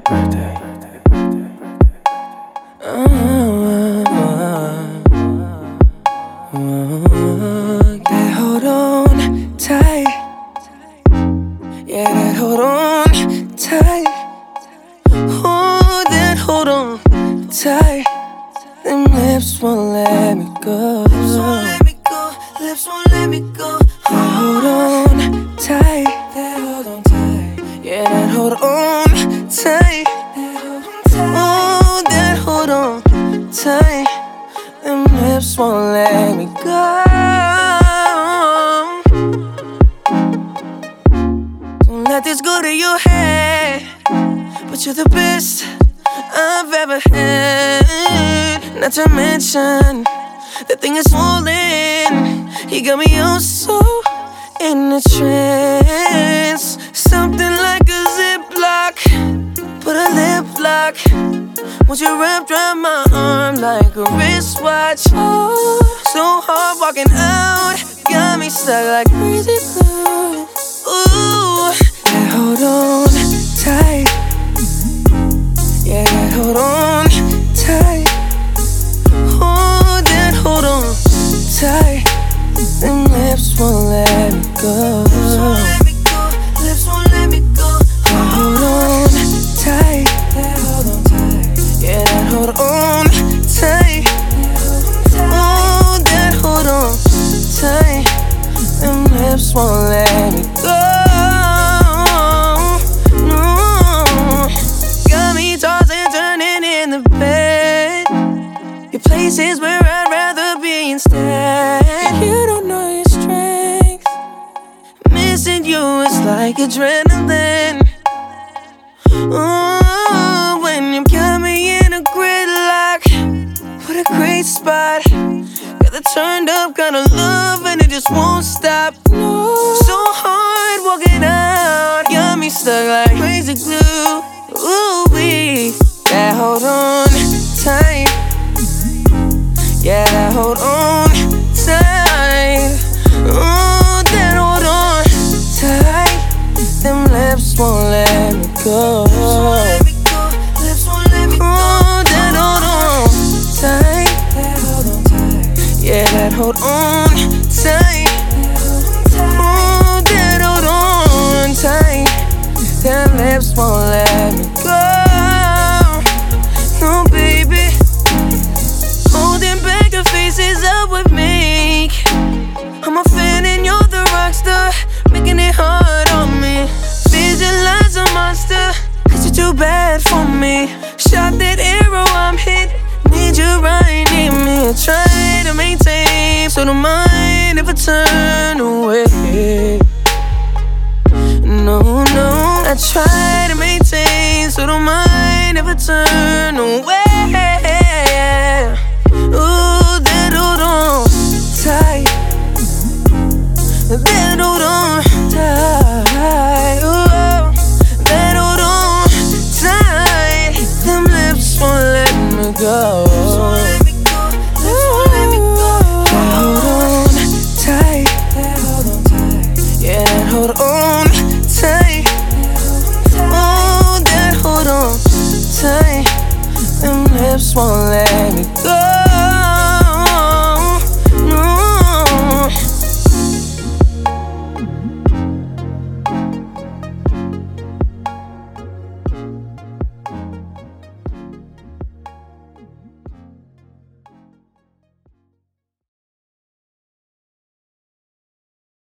birthday. That hold on tight. Yeah, that hold on tight. Oh, that hold on tight. Them lips won't let me go. Lips won't let me go. Lips won't let me go. That hold on tight. That hold on tight. Yeah, that hold on tight. Oh, that hold on tight. Them lips won't let me go. Don't let this go to your head. But you're the best I've ever had. Not to mention, that thing is swollen. You got me oh so in a trance. Something like a Ziploc, put a lip lock. Won't you wrap around my arm like a wristwatch? Oh, so hard walking out, got me stuck like crazy glue. Ooh, that hold on tight. Yeah, that hold on tight. Oh, that hold on tight. Them lips won't let me go. Lips won't let me go. Lips won't let me go. That hold on tight. That hold on tight. Yeah, that hold on tight. Oh, that hold on tight. Them lips won't let me go. No, got me tossing, turning in the bed. Your places where I'd rather be instead. You don't know your strength. Missing you is like adrenaline. Oh, when you got me in a gridlock. What a great spot. Got the turned up kind of love and it just won't stop. No, so hard walking out. Got me stuck like crazy glue. Ooh, that hold on tight. Yeah, that hold on tight. Oh, that hold on tight. Them lips won't let me go. Lips won't let me go. Oh, that hold on tight. That hold on tight. Yeah, that hold on tight. Oh, that hold on tight. Them lips won't let me go. No, baby. Holding back the faces up with me. I'm a fan and you're the rockstar, making it hard on me. Visualize a monster, cause you're too bad for me. Shot that arrow, I'm hit. Need you right, need me. I try to maintain, so don't mind if I turn away. No, no, I try to maintain, so don't mind if I turn away. Ooh, that hold on tight. That hold on tight. Ooh, that hold on tight. Them lips won't let me go.